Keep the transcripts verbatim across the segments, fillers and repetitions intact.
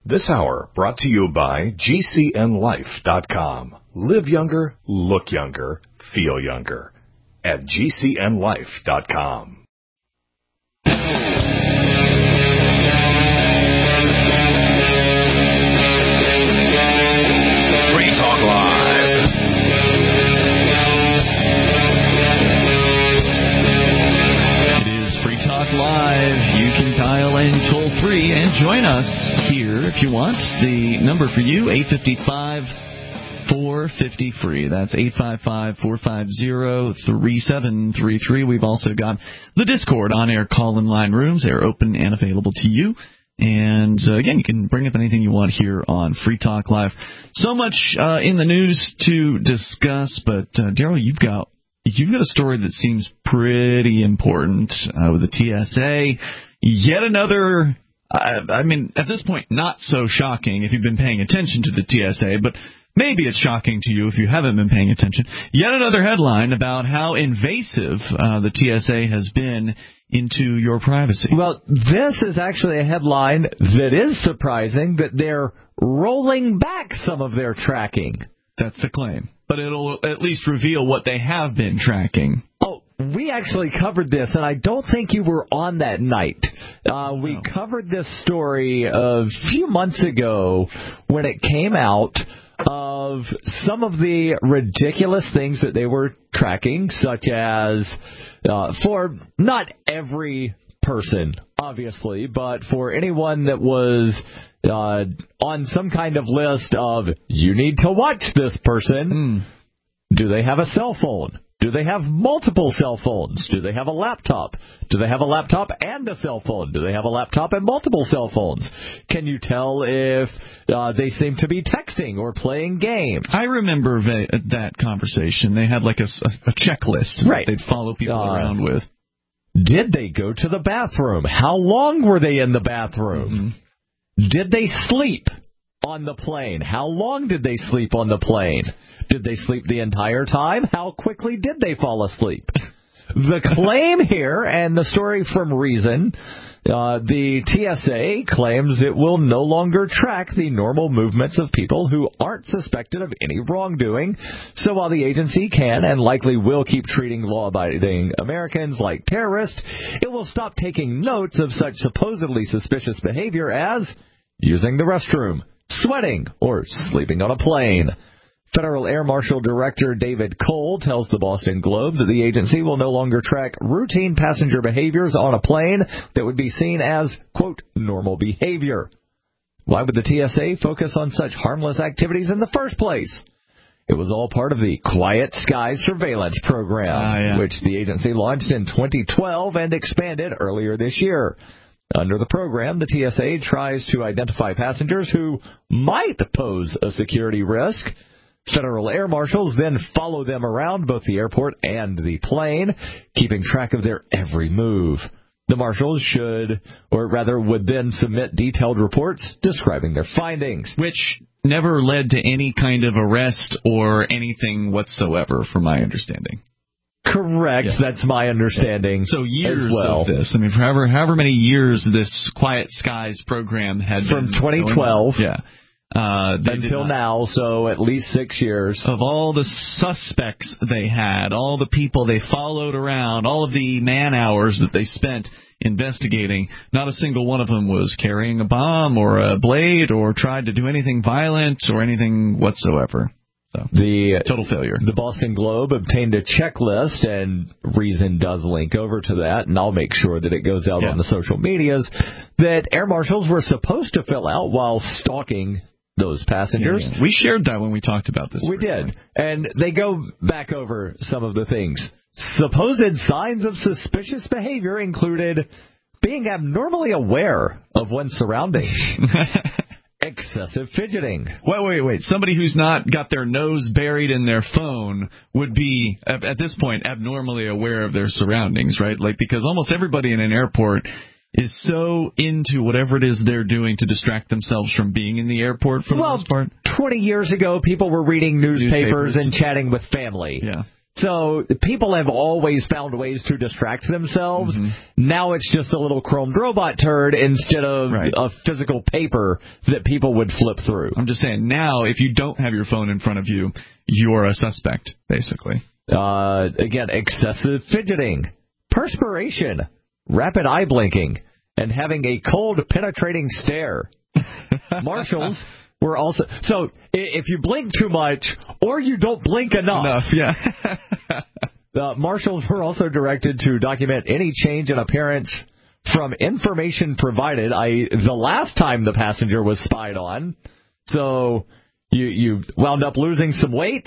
This hour brought to you by G C N life dot com. Live younger, look younger, feel younger. At G C N life dot com. Free Talk Live. It is Free Talk Live. You can dial in toll free and join us here if you want. The number for you, eight five five, four five zero, free. That's eight five five, four five zero, three seven three three. We've also got the Discord on-air call-in line rooms. They're open and available to you. And, uh, again, you can bring up anything you want here on Free Talk Live. So much uh, in the news to discuss, but, uh, Daryl, you've got you've got a story that seems pretty important uh, with the T S A. Yet another, uh, I mean, at this point, not so shocking if you've been paying attention to the T S A, but maybe it's shocking to you if you haven't been paying attention. Yet another headline about how invasive uh, the T S A has been into your privacy. Well, this is actually a headline that is surprising, that they're rolling back some of their tracking. That's the claim. But it'll at least reveal what they have been tracking. Oh, we actually covered this, and I don't think you were on that night. Uh, we no. covered this story a few months ago when it came out, of some of the ridiculous things that they were tracking, such as uh, for not every person, obviously, but for anyone that was uh, on some kind of list of, you need to watch this person, mm. do they have a cell phone? Do they have multiple cell phones? Do they have a laptop? Do they have a laptop and a cell phone? Do they have a laptop and multiple cell phones? Can you tell if uh, they seem to be texting or playing games? I remember va- that conversation. They had like a, a checklist right. that they'd follow people uh, around with. Did they go to the bathroom? How long were they in the bathroom? Mm-hmm. Did they sleep on the plane? How long did they sleep on the plane? Did they sleep the entire time? How quickly did they fall asleep? The claim here, and the story from Reason, uh, the T S A claims it will no longer track the normal movements of people who aren't suspected of any wrongdoing. So while the agency can and likely will keep treating law-abiding Americans like terrorists, it will stop taking notes of such supposedly suspicious behavior as using the restroom, sweating, or sleeping on a plane. Federal Air Marshal Director David Cole tells the Boston Globe that the agency will no longer track routine passenger behaviors on a plane that would be seen as, quote, normal behavior. Why would the T S A focus on such harmless activities in the first place? It was all part of the Quiet Skies surveillance program, uh, yeah. which the agency launched in twenty twelve and expanded earlier this year. Under the program, the T S A tries to identify passengers who might pose a security risk. Federal air marshals then follow them around both the airport and the plane, keeping track of their every move. The marshals should, or rather would then submit detailed reports describing their findings. Which never led to any kind of arrest or anything whatsoever, from my understanding. Correct. Yeah. That's my understanding. So years as well. of this. I mean, for however, however many years this Quiet Skies program had From been twenty twelve. Yeah. Uh, Until now, so at least six years. Of all the suspects they had, all the people they followed around, all of the man hours that they spent investigating, not a single one of them was carrying a bomb or a blade or tried to do anything violent or anything whatsoever. So the total failure. The Boston Globe obtained a checklist, and Reason does link over to that, and I'll make sure that it goes out yeah. on the social medias, that air marshals were supposed to fill out while stalking those passengers. Yeah, yeah. We shared that when we talked about this. We did. And they go back over some of the things. Supposed signs of suspicious behavior included being abnormally aware of one's surroundings, excessive fidgeting. Wait, wait, wait. Somebody who's not got their nose buried in their phone would be, at this point, abnormally aware of their surroundings, right? Like, because almost everybody in an airport is so into whatever it is they're doing to distract themselves from being in the airport for the well, most part. twenty years ago, people were reading newspapers, newspapers. and chatting with family. Yeah. So people have always found ways to distract themselves. Mm-hmm. Now it's just a little chromed robot turd instead of right. a physical paper that people would flip through. I'm just saying, now if you don't have your phone in front of you, you're a suspect, basically. Uh, again, excessive fidgeting, perspiration, rapid eye blinking, and having a cold, penetrating stare. Marshals were also... So, if you blink too much, or you don't blink enough... Enough, yeah. uh, marshals were also directed to document any change in appearance from information provided, that is the last time the passenger was spied on. So, you, you wound up losing some weight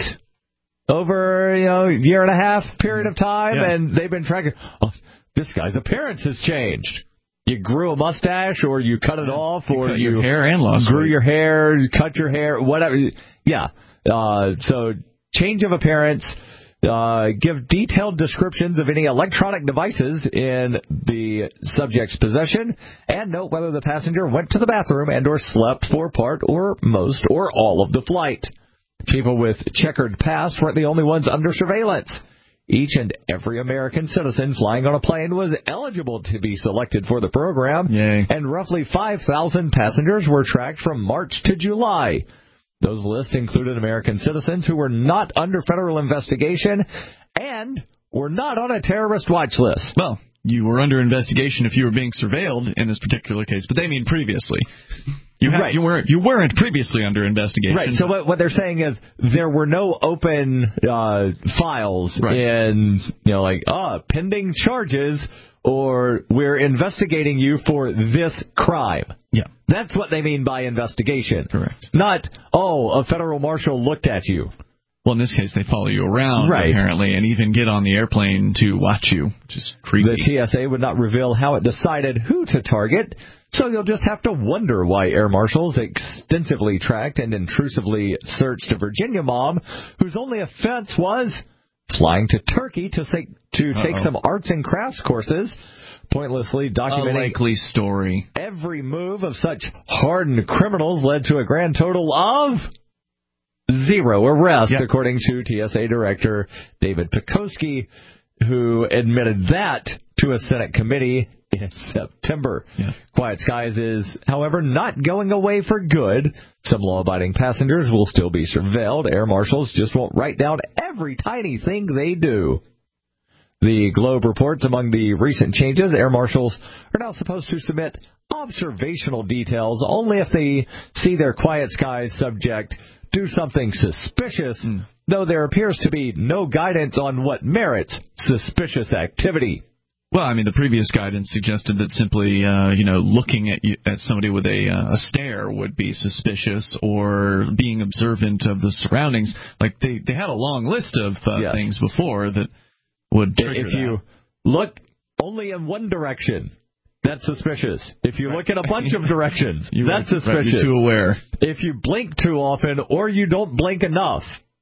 over, you know, a year and a half period of time, yeah. and they've been tracking, oh, this guy's appearance has changed. You grew a mustache, or you cut it off, or you, you your hair and lost grew weight. your hair, cut your hair, whatever. Yeah. Uh, so change of appearance. Uh, give detailed descriptions of any electronic devices in the subject's possession, and note whether the passenger went to the bathroom and or slept for part or most or all of the flight. People with checkered past weren't the only ones under surveillance. Each and every American citizen flying on a plane was eligible to be selected for the program, Yay. and roughly five thousand passengers were tracked from March to July. Those lists included American citizens who were not under federal investigation and were not on a terrorist watch list. Well, you were under investigation if you were being surveilled in this particular case, but they mean previously. You, had, right. you weren't you weren't previously under investigation. Right. So what, what they're saying is there were no open uh, files right. in, you know, like, ah, oh, pending charges, or we're investigating you for this crime. Yeah. That's what they mean by investigation. Correct. Not, oh, a federal marshal looked at you. Well, in this case, they follow you around, right. apparently, and even get on the airplane to watch you, which is creepy. The T S A would not reveal how it decided who to target, so you'll just have to wonder why air marshals extensively tracked and intrusively searched a Virginia mom whose only offense was flying to Turkey to, say, to take some arts and crafts courses, pointlessly documenting a likely story. Every move of such hardened criminals led to a grand total of zero arrests, yep. according to T S A Director David Pekoski, who admitted that to a Senate committee in September. Yeah. Quiet Skies is, however, not going away for good. Some law-abiding passengers will still be surveilled. Air marshals just won't write down every tiny thing they do. The Globe reports among the recent changes, air marshals are now supposed to submit observational details only if they see their Quiet Skies subject do something suspicious, mm. though there appears to be no guidance on what merits suspicious activity. Well, I mean, the previous guidance suggested that simply, uh, you know, looking at you, at somebody with a, uh, a stare would be suspicious, or being observant of the surroundings. Like, they, they had a long list of uh, yes. things before that would trigger If that. you look only in one direction, that's suspicious. If you look in a bunch of directions, you're that's right, suspicious. Right, you're too aware. If you blink too often, or you don't blink enough,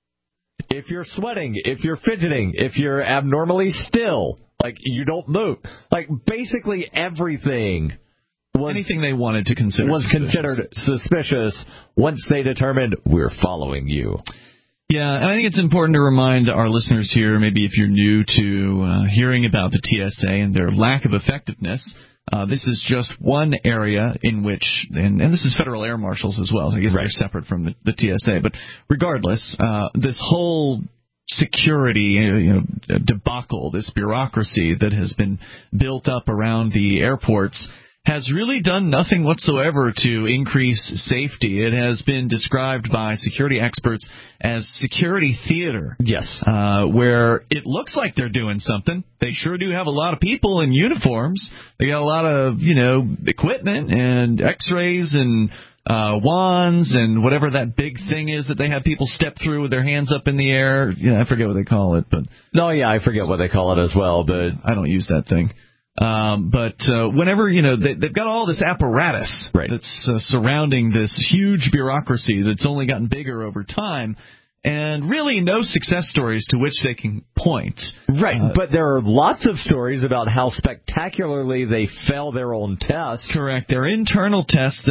if you're sweating, if you're fidgeting, if you're abnormally still, like you don't move, like basically everything was, anything they wanted to consider was suspicious. considered suspicious once they determined we're following you. Yeah, and I think it's important to remind our listeners here, maybe if you're new to uh, hearing about the T S A and their lack of effectiveness, uh, this is just one area in which, and, and this is federal air marshals as well, so I guess right. they're separate from the, the T S A, but regardless, uh, this whole security you know, debacle, this bureaucracy that has been built up around the airports, has really done nothing whatsoever to increase safety. It has been described by security experts as security theater. Yes. Uh, where it looks like they're doing something. They sure do have a lot of people in uniforms. They got a lot of, you know, equipment and x-rays and uh, wands and whatever that big thing is that they have people step through with their hands up in the air. You know, I forget what they call it, but no, yeah, I forget what they call it as well, but I don't use that thing. Um, but uh, whenever, you know, they, they've got all this apparatus right. that's uh, surrounding this huge bureaucracy that's only gotten bigger over time, and really no success stories to which they can point. Right, uh, but there are lots of stories about how spectacularly they fail their own tests. Correct. They're internal tests that aren't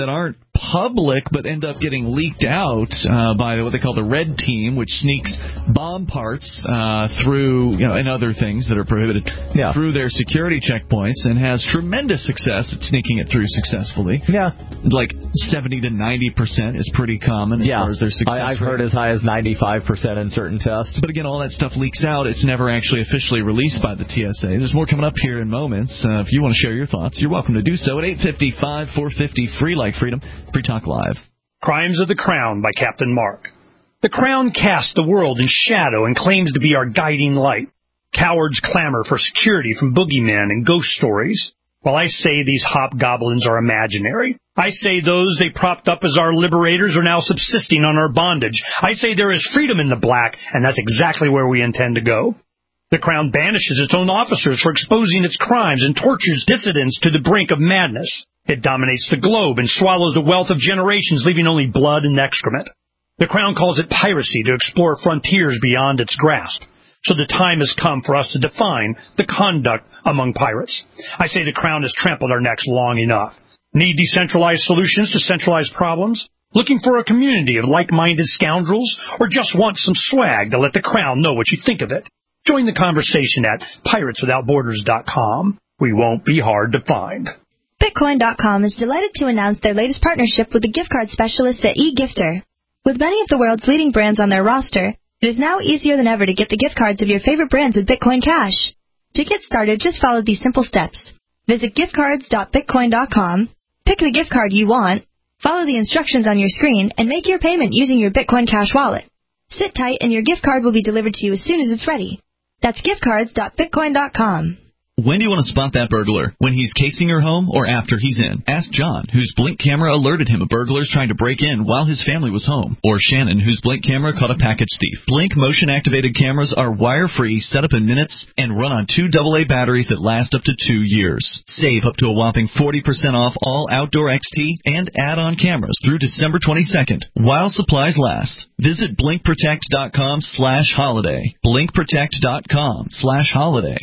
public but end up getting leaked out uh, by what they call the red team, which sneaks bomb parts uh, through, you know, and other things that are prohibited yeah. through their security checkpoints, and has tremendous success at sneaking it through successfully. Yeah. Like seventy to ninety percent is pretty common as yeah. far as their success I, I've rate. heard as high as ninety-five percent in certain tests. But again, all that stuff leaks out. It's never actually officially released by the T S A. There's more coming up here in moments. Uh, if you want to share your thoughts, you're welcome to do so at eight five five, four fifty, free like freedom. Free Talk Live. Crimes of the Crown by Captain Mark. The Crown casts the world in shadow and claims to be our guiding light. Cowards clamor for security from boogeymen and ghost stories. While I say these hobgoblins are imaginary, I say those they propped up as our liberators are now subsisting on our bondage. I say there is freedom in the black, and that's exactly where we intend to go. The Crown banishes its own officers for exposing its crimes and tortures dissidents to the brink of madness. It dominates the globe and swallows the wealth of generations, leaving only blood and excrement. The Crown calls it piracy to explore frontiers beyond its grasp. So the time has come for us to define the conduct among pirates. I say the Crown has trampled our necks long enough. Need decentralized solutions to centralized problems? Looking for a community of like-minded scoundrels? Or just want some swag to let the Crown know what you think of it? Join the conversation at pirates without borders dot com. We won't be hard to find. Bitcoin dot com is delighted to announce their latest partnership with the gift card specialists at eGifter. With many of the world's leading brands on their roster, it is now easier than ever to get the gift cards of your favorite brands with Bitcoin Cash. To get started, just follow these simple steps. Visit gift cards dot bitcoin dot com, pick the gift card you want, follow the instructions on your screen, and make your payment using your Bitcoin Cash wallet. Sit tight and your gift card will be delivered to you as soon as it's ready. That's gift cards dot bitcoin dot com. When do you want to spot that burglar? When he's casing your home or after he's in? Ask John, whose Blink camera alerted him of burglars trying to break in while his family was home. Or Shannon, whose Blink camera caught a package thief. Blink motion-activated cameras are wire-free, set up in minutes, and run on two double A batteries that last up to two years. Save up to a whopping forty percent off all outdoor X T and add-on cameras through December twenty-second, while supplies last. Visit blink protect dot com slash holiday. blink protect dot com slash holiday.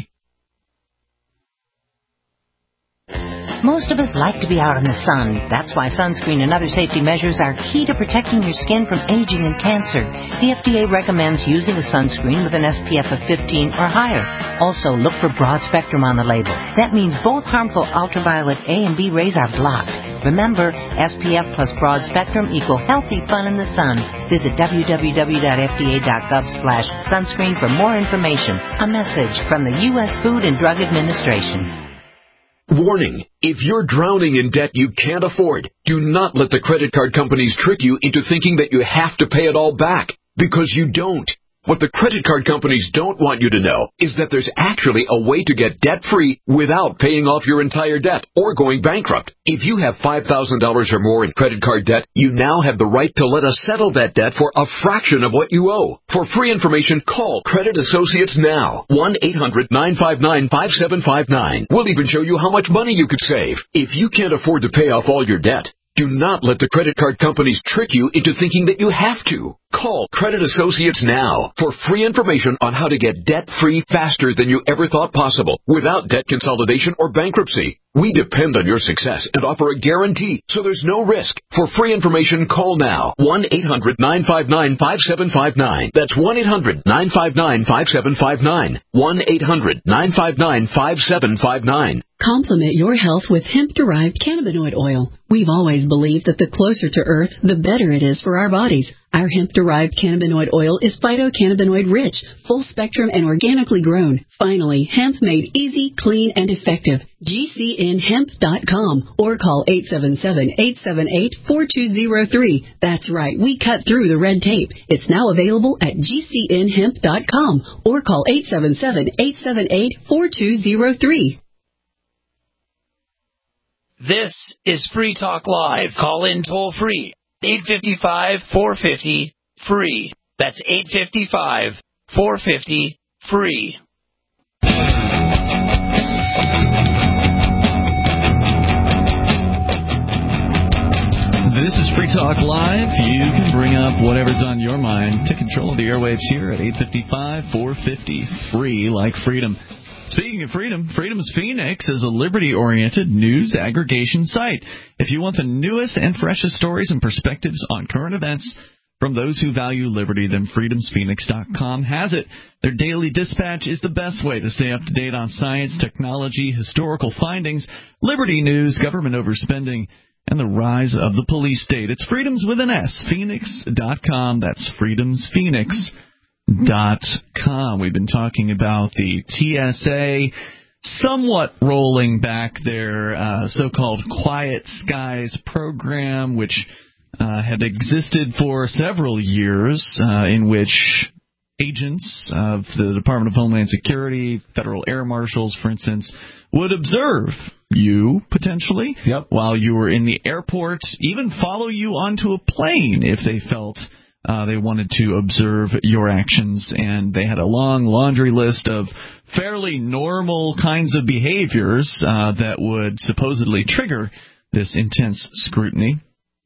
Most of us like to be out in the sun. That's why sunscreen and other safety measures are key to protecting your skin from aging and cancer. The F D A recommends using a sunscreen with an S P F of fifteen or higher. Also, look for broad spectrum on the label. That means both harmful ultraviolet A and B rays are blocked. Remember, S P F plus broad spectrum equal healthy fun in the sun. Visit w w w dot f d a dot gov slash sunscreen for more information. A message from the U S Food and Drug Administration. Warning, if you're drowning in debt you can't afford, do not let the credit card companies trick you into thinking that you have to pay it all back, because you don't. What the credit card companies don't want you to know is that there's actually a way to get debt-free without paying off your entire debt or going bankrupt. If you have five thousand dollars or more in credit card debt, you now have the right to let us settle that debt for a fraction of what you owe. For free information, call Credit Associates now. one eight hundred nine five nine five seven five nine. We'll even show you how much money you could save. If you can't afford to pay off all your debt, do not let the credit card companies trick you into thinking that you have to. Call Credit Associates now for free information on how to get debt-free faster than you ever thought possible without debt consolidation or bankruptcy. We depend on your success and offer a guarantee, so there's no risk. For free information, call now. one eight hundred nine five nine five seven five nine. That's one eight hundred nine five nine five seven five nine. one eight hundred nine five nine five seven five nine. Complement your health with hemp-derived cannabinoid oil. We've always believed that the closer to Earth, the better it is for our bodies. Our hemp-derived cannabinoid oil is phytocannabinoid-rich, full-spectrum, and organically grown. Finally, hemp made easy, clean, and effective. G C N hemp dot com or call eight seven seven, eight seven eight, four two zero three. That's right, we cut through the red tape. It's now available at G C N hemp dot com or call eight seven seven, eight seven eight, four two zero three. This is Free Talk Live. Call in toll free. eight five five, four five zero, free. That's eight five five, four five zero, free. This is Free Talk Live. You can bring up whatever's on your mind. Take control of the airwaves here at eight five five, four five zero, free like freedom. Speaking of freedom, Freedom's Phoenix is a liberty-oriented news aggregation site. If you want the newest and freshest stories and perspectives on current events from those who value liberty, then freedoms phoenix dot com has it. Their daily dispatch is the best way to stay up to date on science, technology, historical findings, liberty news, government overspending, and the rise of the police state. It's Freedoms with an S, phoenix dot com. That's freedoms phoenix dot com. We've been talking about the T S A somewhat rolling back their uh, so-called Quiet Skies program, which uh, had existed for several years, uh, in which agents of the Department of Homeland Security, federal air marshals, for instance, would observe you, potentially, yep. while you were in the airport, even follow you onto a plane if they felt uh, they wanted to observe your actions. And they had a long laundry list of fairly normal kinds of behaviors uh, that would supposedly trigger this intense scrutiny.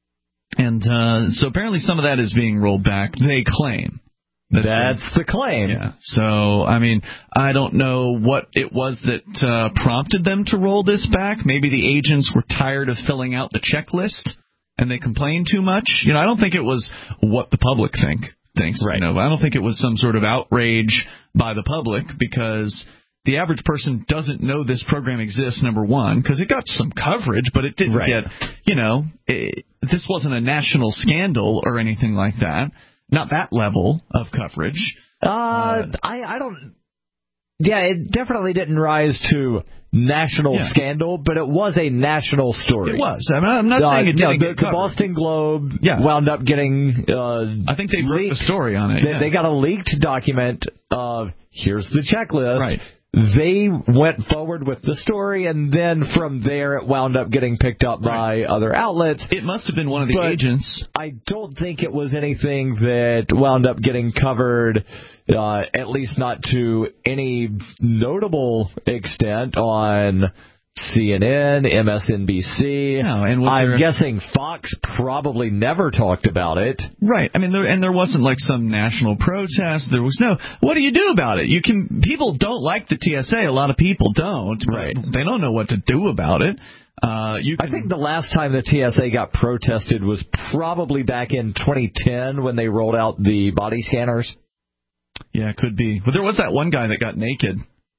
And uh, so apparently some of that is being rolled back, they claim. That That's the claim. Yeah. So, I mean, I don't know what it was that uh, prompted them to roll this back. Maybe the agents were tired of filling out the checklist and they complained too much. You know, I don't think it was what the public think thinks. Right. You know, I don't think it was some sort of outrage by the public, because the average person doesn't know this program exists, number one, because it got some coverage, but it didn't right. get, you know, it, this wasn't a national scandal or anything like that. Not that level of coverage. Uh, uh, I, I don't... Yeah, it definitely didn't rise to national yeah. scandal, but it was a national story. It was. I mean, I'm not uh, saying it didn't no, get the, covered. the Boston Globe yeah. wound up getting... Uh, I think they wrote leaked. the story on it. They, yeah. they got a leaked document of, here's the checklist. Right. They went forward with the story, and then from there it wound up getting picked up right. by other outlets. It must have been one of the but agents. I don't think it was anything that wound up getting covered, uh, at least not to any notable extent, on C N N, M S N B C. No, and was I'm there... guessing Fox probably never talked about it. Right. I mean, there, and there wasn't like some national protest. There was no. What do you do about it? You can. People don't like the T S A. A lot of people don't. Right. They don't know what to do about it. Uh, you can... I think the last time the T S A got protested was probably back in twenty ten when they rolled out the body scanners. Yeah, it could be. But there was that one guy that got naked.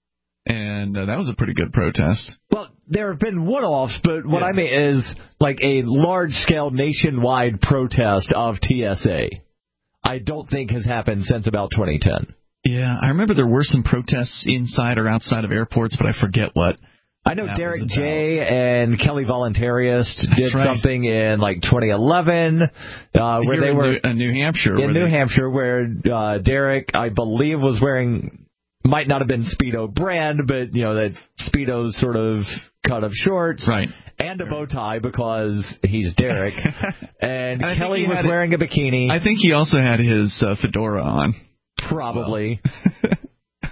And uh, that was a pretty good protest. Well, there have been one-offs, but what yeah. I mean is like a large-scale nationwide protest of T S A. I don't think has happened since about twenty ten. Yeah, I remember there were some protests inside or outside of airports, but I forget what. I know Derek J. and Kelly Voluntarist did right. something in like twenty eleven uh, where Here they in were New, uh, New Hampshire. In New they... Hampshire, where uh, Derek, I believe, was wearing. Might not have been Speedo brand, but, you know, that Speedo's sort of cut of shorts. Right. And a bow tie because he's Derek. And Kelly was it, wearing a bikini. I think he also had his uh, fedora on. Probably. Well. uh,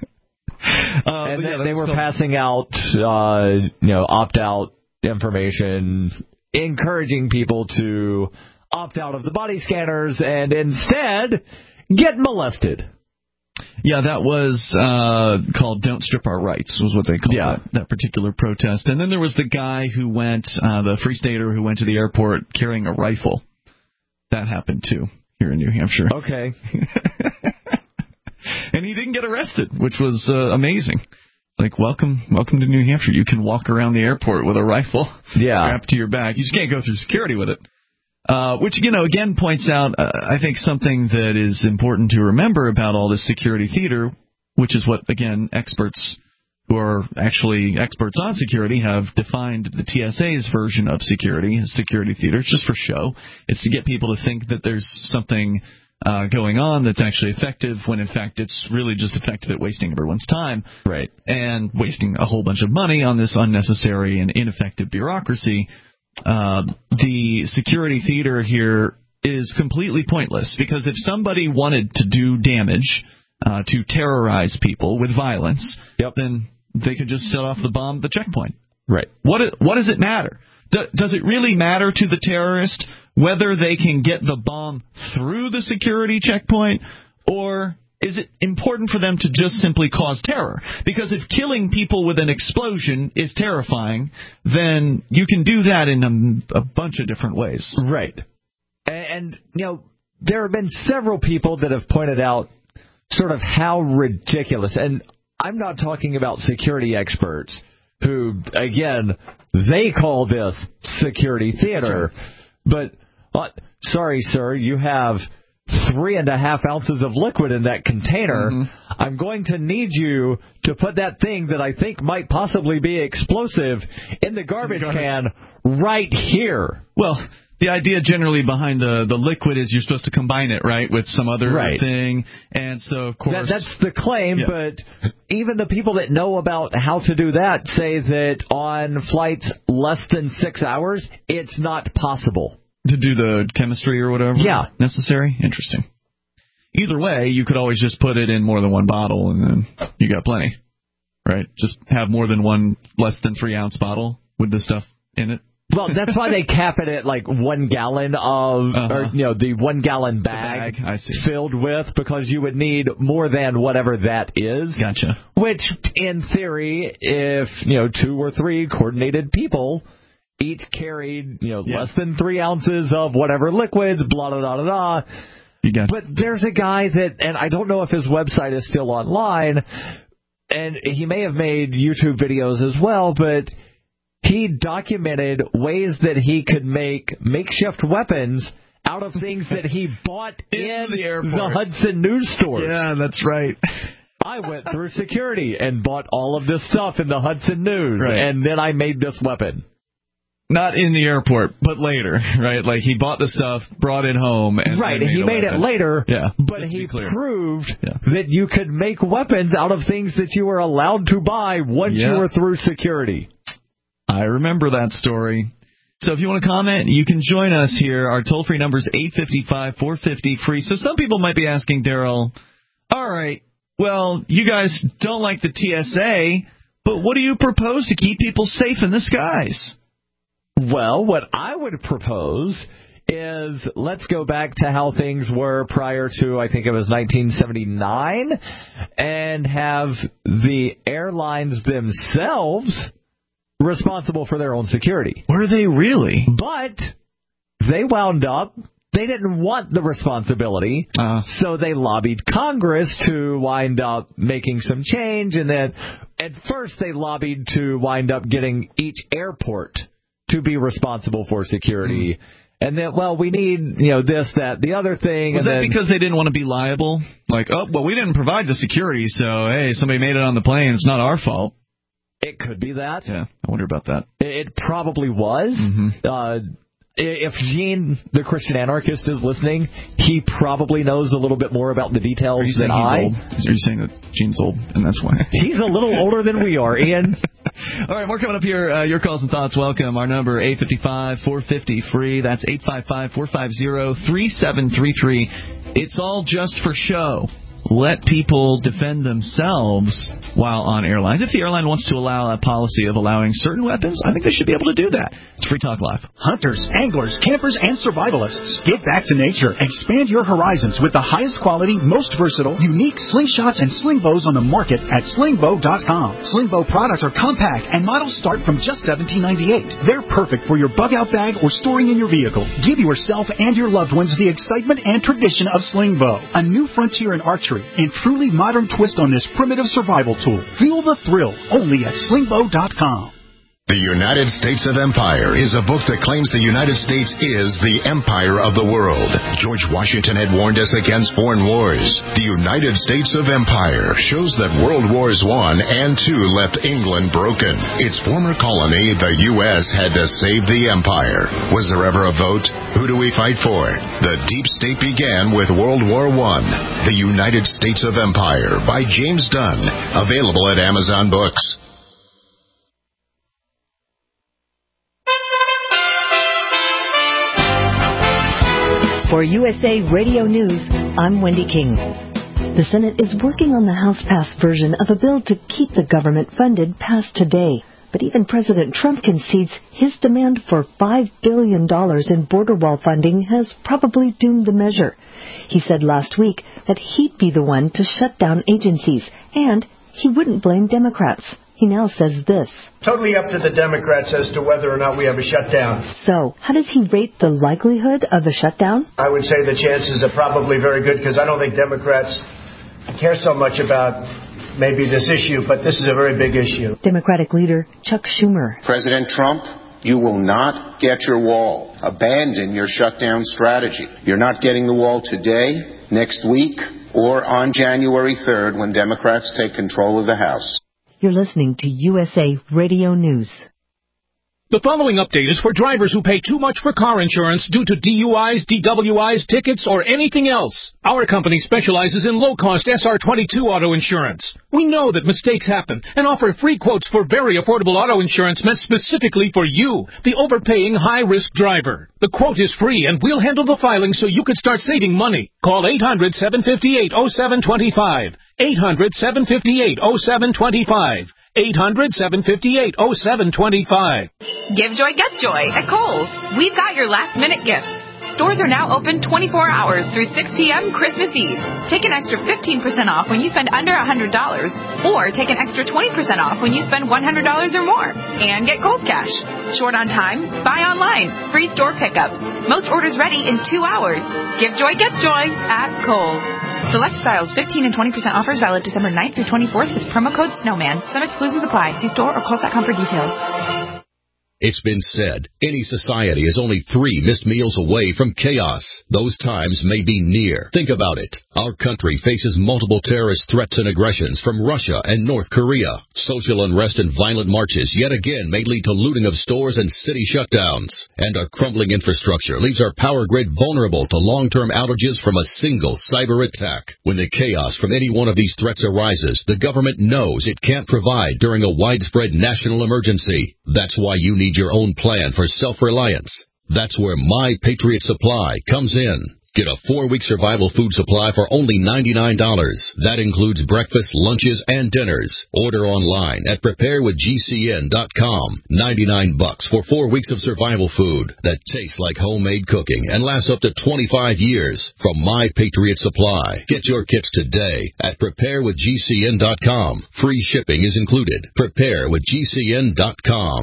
and yeah, they, they were called... passing out, uh, you know, opt-out information, encouraging people to opt out of the body scanners and instead get molested. Yeah, that was uh, called Don't Strip Our Rights, was what they called yeah. that, that particular protest. And then there was the guy who went, uh, the Free Stater who went to the airport carrying a rifle. That happened, too, here in New Hampshire. Okay. And he didn't get arrested, which was uh, amazing. Like, welcome welcome to New Hampshire. You can walk around the airport with a rifle yeah. strapped to your back. You just can't go through security with it. Uh, which, you know, again points out, uh, I think, something that is important to remember about all this security theater, which is what, again, experts who are actually experts on security have defined the T S A's version of security as security theater. It's just for show. It's to get people to think that there's something uh, going on that's actually effective, when, in fact, it's really just effective at wasting everyone's time. Right. And wasting a whole bunch of money on this unnecessary and ineffective bureaucracy. Uh, the security theater here is completely pointless, because if somebody wanted to do damage, uh, to terrorize people with violence, yep. then they could just set off the bomb at the checkpoint. Right. What what does it matter? Do, does it really matter to the terrorist whether they can get the bomb through the security checkpoint or is it important for them to just simply cause terror? Because if killing people with an explosion is terrifying, then you can do that in a, a bunch of different ways. Right. And, you know, there have been several people that have pointed out sort of how ridiculous, and I'm not talking about security experts who, again, they call this security theater. But, uh, sorry, sir, you have three and a half ounces of liquid in that container. Mm-hmm. I'm going to need you to put that thing that I think might possibly be explosive in the garbage, garbage. can right here. Well, the idea generally behind the, the liquid is you're supposed to combine it, right, with some other right. thing. And so, of course... That, that's the claim, yeah. but even the people that know about how to do that say that on flights less than six hours, it's not possible. To do the chemistry or whatever yeah. necessary? Interesting. Either way, you could always just put it in more than one bottle, and then you got plenty, right? Just have more than one less than three-ounce bottle with the stuff in it. Well, that's why they cap it at like one gallon of, uh-huh. or, you know, the one gallon bag, bag I see. filled with, because you would need more than whatever that is. Gotcha. Which, in theory, if, you know, two or three coordinated people each carried, you know, yeah. less than three ounces of whatever liquids, blah, blah, blah, blah, blah. You got But there's a guy that, and I don't know if his website is still online, and he may have made YouTube videos as well, but he documented ways that he could make makeshift weapons out of things that he bought in, in the, airport. the Hudson News stores. Yeah, that's right. I went through security and bought all of this stuff in the Hudson News, right. and then I made this weapon. Not in the airport, but later, right? Like, he bought the stuff, brought it home, and right. Made he made weapon. it later, yeah, but he proved yeah. that you could make weapons out of things that you were allowed to buy once yeah. you were through security. I remember that story. So if you want to comment, you can join us here. Our toll-free number is eight five five, four five zero, free. So some people might be asking, Daryl, all right, well, you guys don't like the T S A, but what do you propose to keep people safe in the skies? Well, what I would propose is let's go back to how things were prior to, I think it was nineteen seventy-nine, and have the airlines themselves responsible for their own security. Were they really? But they wound up, they didn't want the responsibility, uh. so they lobbied Congress to wind up making some change, and then at first they lobbied to wind up getting each airport to be responsible for security. Mm. And then, well, we need, you know, this, that, the other thing. Was and that then, because they didn't want to be liable? Like, oh, well, we didn't provide the security, so, hey, somebody made it on the plane. It's not our fault. It could be that. Yeah, I wonder about that. It probably was. Mm-hmm. Uh, if Gene, the Christian anarchist, is listening, he probably knows a little bit more about the details than I. Old? Are you saying that Gene's old, and that's why? He's a little older than we are, Ian. All right, more coming up here. Uh, your calls and thoughts, welcome. Our number, eight five five, four five zero, free. That's eight five five, four five zero, three seven three three. It's all just for show. Let people defend themselves while on airlines. If the airline wants to allow a policy of allowing certain weapons, I think they should be able to do that. It's Free Talk Live. Hunters, anglers, campers, and survivalists, get back to nature. Expand your horizons with the highest quality, most versatile, unique slingshots and sling bows on the market at sling bow dot com. Sling bow products are compact and models start from just seventeen ninety-eight. They're perfect for your bug-out bag or storing in your vehicle. Give yourself and your loved ones the excitement and tradition of sling bow, a new frontier in archery and truly modern twist on this primitive survival tool. Feel the thrill only at sling bow dot com. The United States of Empire is a book that claims the United States is the empire of the world. George Washington had warned us against foreign wars. The United States of Empire shows that World Wars One and Two left England broken. Its former colony, the U S, had to save the empire. Was there ever a vote? Who do we fight for? The deep state began with World War One. The United States of Empire by James Dunn. Available at Amazon Books. For U S A Radio News, I'm Wendy King. The Senate is working on the House-passed version of a bill to keep the government funded past today. But even President Trump concedes his demand for five billion dollars in border wall funding has probably doomed the measure. He said last week that he'd be the one to shut down agencies, and he wouldn't blame Democrats. He now says this. Totally up to the Democrats as to whether or not we have a shutdown. So, how does he rate the likelihood of a shutdown? I would say the chances are probably very good because I don't think Democrats care so much about maybe this issue, but this is a very big issue. Democratic leader Chuck Schumer. President Trump, you will not get your wall. Abandon your shutdown strategy. You're not getting the wall today, next week, or on January third when Democrats take control of the House. You're listening to U S A Radio News. The following update is for drivers who pay too much for car insurance due to D U Is, D W Is, tickets, or anything else. Our company specializes in low-cost S R twenty-two auto insurance. We know that mistakes happen and offer free quotes for very affordable auto insurance meant specifically for you, the overpaying high-risk driver. The quote is free, and we'll handle the filing so you can start saving money. Call eight hundred, seven five eight, oh seven two five. eight hundred, seven five eight, oh seven two five. eight hundred, seven five eight, oh seven two five. Give joy, get joy at Kohl's. We've got your last-minute gifts. Stores are now open twenty-four hours through six p.m. Christmas Eve. Take an extra fifteen percent off when you spend under one hundred dollars, or take an extra twenty percent off when you spend one hundred dollars or more. And get Kohl's Cash. Short on time? Buy online. Free store pickup. Most orders ready in two hours. Give joy, get joy at Kohl's. Select styles, fifteen and twenty percent offers valid December ninth through twenty-fourth with promo code SNOWMAN. Some exclusions apply. See store or Kohl's dot com for details. It's been said, any society is only three missed meals away from chaos. Those times may be near. Think about it. Our country faces multiple terrorist threats and aggressions from Russia and North Korea. Social unrest and violent marches yet again may lead to looting of stores and city shutdowns. And our crumbling infrastructure leaves our power grid vulnerable to long-term outages from a single cyber attack. When the chaos from any one of these threats arises, the government knows it can't provide during a widespread national emergency. That's why you need your own plan for self-reliance. That's where My Patriot Supply comes in. Get a four-week survival food supply for only ninety-nine dollars. That includes breakfast, lunches, and dinners. Order online at prepare with G C N dot com. ninety-nine bucks for four weeks of survival food that tastes like homemade cooking and lasts up to twenty-five years from My Patriot Supply. Get your kits today at prepare with G C N dot com. Free shipping is included. prepare with G C N dot com.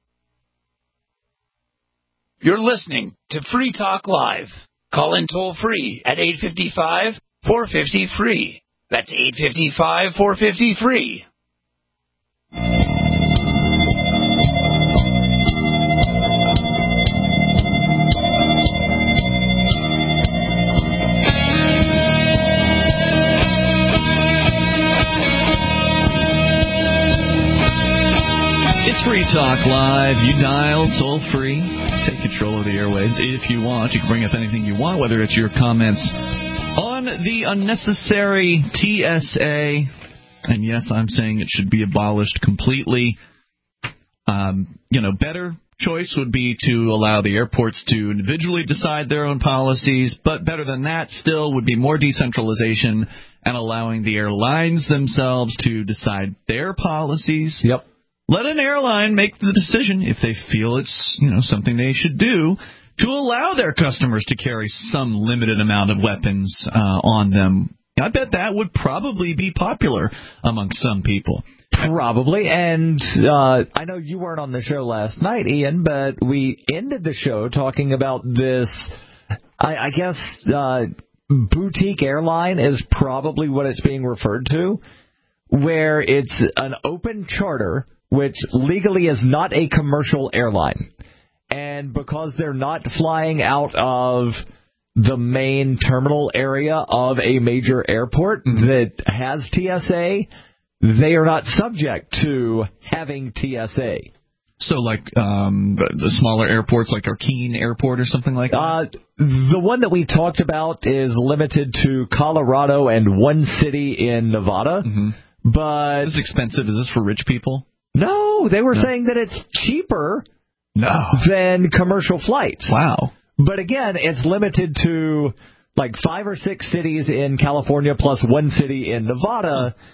You're listening to Free Talk Live. Call in toll-free at eight five five, four five zero, free. That's eight five five, four five zero, free. It's Free Talk Live. You dial toll-free. Take control of the airwaves if you want. You can bring up anything you want, whether it's your comments on the unnecessary T S A. And yes, I'm saying it should be abolished completely. Um, you know, better choice would be to allow the airports to individually decide their own policies, but better than that still would be more decentralization and allowing the airlines themselves to decide their policies. Yep. Let an airline make the decision if they feel it's, you know, something they should do to allow their customers to carry some limited amount of weapons uh, on them. I bet that would probably be popular among some people. Probably, and uh, I know you weren't on the show last night, Ian, but we ended the show talking about this, I, I guess, uh, boutique airline is probably what it's being referred to, where it's an open charter, which legally is not a commercial airline. And because they're not flying out of the main terminal area of a major airport that has T S A, they are not subject to having T S A. So like um, the smaller airports like Keene Airport or something like that? Uh, the one that we talked about is limited to Colorado and one city in Nevada. Mm-hmm. But is this expensive? Is this for rich people? No, they were no. saying that it's cheaper no. than commercial flights. Wow. But again, it's limited to like five or six cities in California plus one city in Nevada.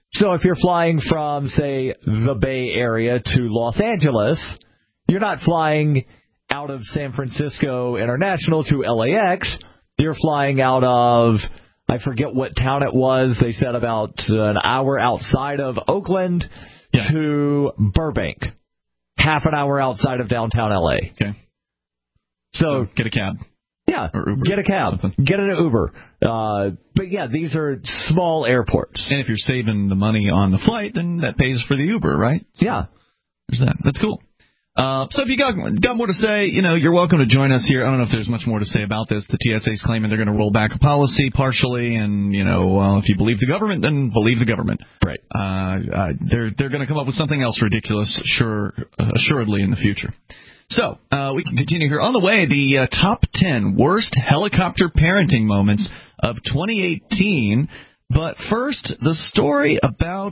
So if you're flying from, say, the Bay Area to Los Angeles, you're not flying out of San Francisco International to L A X. You're flying out of, I forget what town it was. They said about an hour outside of Oakland yeah. to Burbank. Half an hour outside of downtown L A. Okay. So, so get a cab. Yeah, get a cab, get an Uber. Uh, but yeah, these are small airports. And if you're saving the money on the flight, then that pays for the Uber, right? So yeah. There's that. That's cool. Uh, so if you got got more to say, you know, you're welcome to join us here. I don't know if there's much more to say about this. The T S A's claiming they're going to roll back a policy partially, and, you know, well, if you believe the government, then believe the government. Right. Uh, uh, they're they're going to come up with something else ridiculous, sure, uh, assuredly in the future. So, uh, we can continue here. On the way, the uh, top ten worst helicopter parenting moments of twenty eighteen. But first, the story about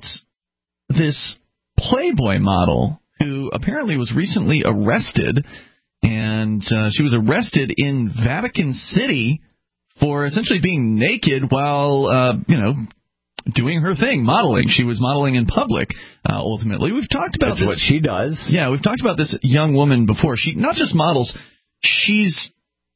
this Playboy model who apparently was recently arrested. And uh, she was arrested in Vatican City for essentially being naked while, uh, you know, doing her thing, modeling. She was modeling in public, uh, ultimately. We've talked about That's this. what she does. Yeah, we've talked about this young woman before. She not just models, she's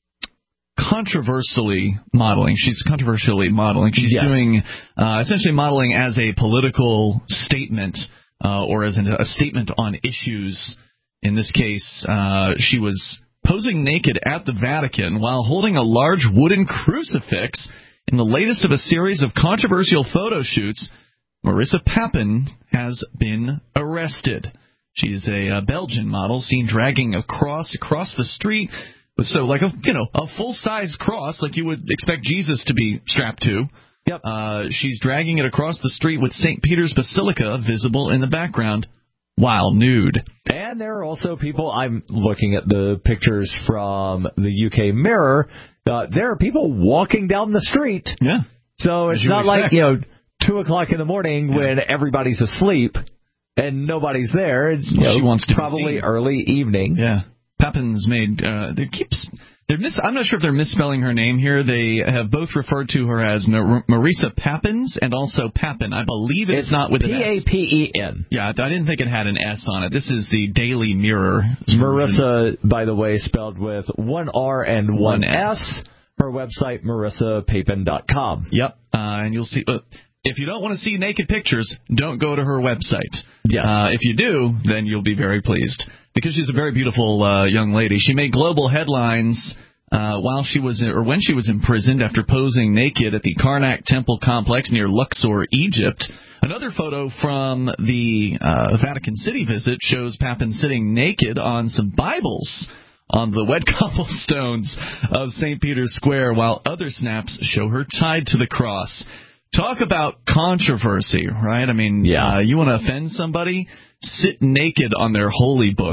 controversially modeling. She's controversially modeling. She's yes. doing uh, essentially modeling as a political statement uh, or as an, a statement on issues. In this case, uh, she was posing naked at the Vatican while holding a large wooden crucifix. In the latest of a series of controversial photo shoots, Marissa Papen has been arrested. She is a uh, Belgian model seen dragging a cross across the street. So like a, you know, a full-size cross like you would expect Jesus to be strapped to. Yep. Uh, she's dragging it across the street with Saint Peter's Basilica visible in the background while nude. And there are also people, I'm looking at the pictures from the U K Mirror, uh, there are people walking down the street. Yeah. So it's not like, you know, two o'clock in the morning yeah. when everybody's asleep and nobody's there. It's you well, know, she wants to probably early evening. Yeah. Papen's made, uh, they keeps, they're mis- I'm not sure if they're misspelling her name here. They have both referred to her as Mar- Marissa Papens and also Papen. I believe it's, it's not with an S. P A P E N. Yeah, I didn't think it had an S on it. This is the Daily Mirror. Marissa, by the way, spelled with one R and one, one S. Her website, marissa papen dot com. Yep, uh, and you'll see... Uh, if you don't want to see naked pictures, don't go to her website. Yes. Uh, if you do, then you'll be very pleased. Because she's a very beautiful uh, young lady. She made global headlines uh, while she was, in, or when she was imprisoned after posing naked at the Karnak Temple complex near Luxor, Egypt. Another photo from the uh, Vatican City visit shows Papen sitting naked on some Bibles on the wet cobblestones of Saint Peter's Square, while other snaps show her tied to the cross. Talk about controversy, right? I mean, yeah. uh, you want to offend somebody? Sit naked on their holy book.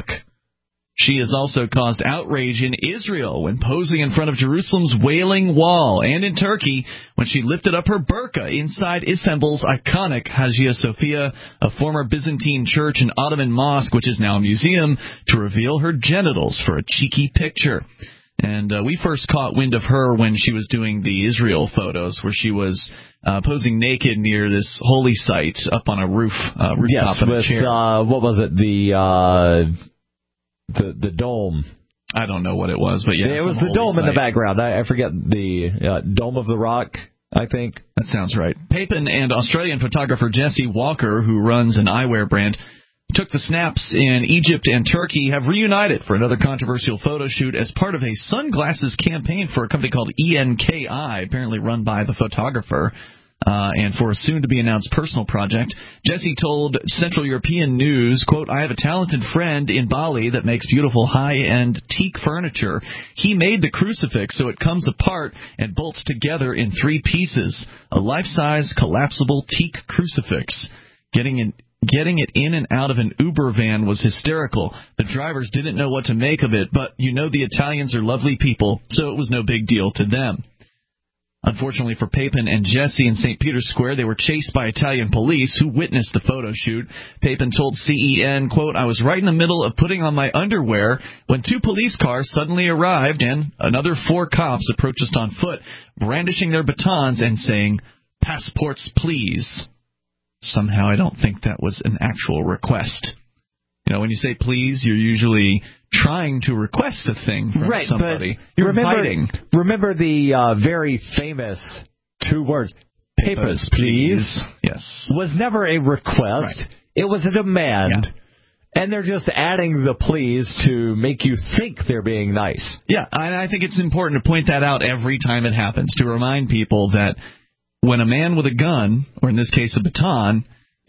She has also caused outrage in Israel when posing in front of Jerusalem's Wailing Wall, and in Turkey when she lifted up her burqa inside Istanbul's iconic Hagia Sophia, a former Byzantine church and Ottoman mosque, which is now a museum, to reveal her genitals for a cheeky picture. And uh, we first caught wind of her when she was doing the Israel photos, where she was uh, posing naked near this holy site up on a roof, uh, rooftop yes, of a with, chair. Uh, what was it? The uh, the the dome. I don't know what it was, but yeah, it was the dome site. In the background. I, I forget the uh, Dome of the Rock. I think that sounds right. Papen and Australian photographer Jesse Walker, who runs an eyewear brand, took the snaps in Egypt and Turkey, have reunited for another controversial photo shoot as part of a sunglasses campaign for a company called E N K I, apparently run by the photographer, uh, and for a soon-to-be-announced personal project. Jesse told Central European News, quote, "I have a talented friend in Bali that makes beautiful high-end teak furniture. He made the crucifix so it comes apart and bolts together in three pieces, a life-size collapsible teak crucifix. Getting in Getting it in and out of an Uber van was hysterical. The drivers didn't know what to make of it, but you know the Italians are lovely people, so it was no big deal to them." Unfortunately for Papen and Jesse in Saint Peter's Square, they were chased by Italian police who witnessed the photo shoot. Papen told C E N, quote, "I was right in the middle of putting on my underwear when two police cars suddenly arrived and another four cops approached us on foot, brandishing their batons and saying, 'Passports, please.'" somehow I don't think that was an actual request. You know, when you say please, you're usually trying to request a thing from right, somebody. But You're remember, inviting. Remember the uh, very famous two words, papers, papers please? Yes. Was never a request. Right. It was a demand. Yeah. And they're just adding the please to make you think they're being nice. Yeah, and I think it's important to point that out every time it happens, to remind people that when a man with a gun, or in this case a baton,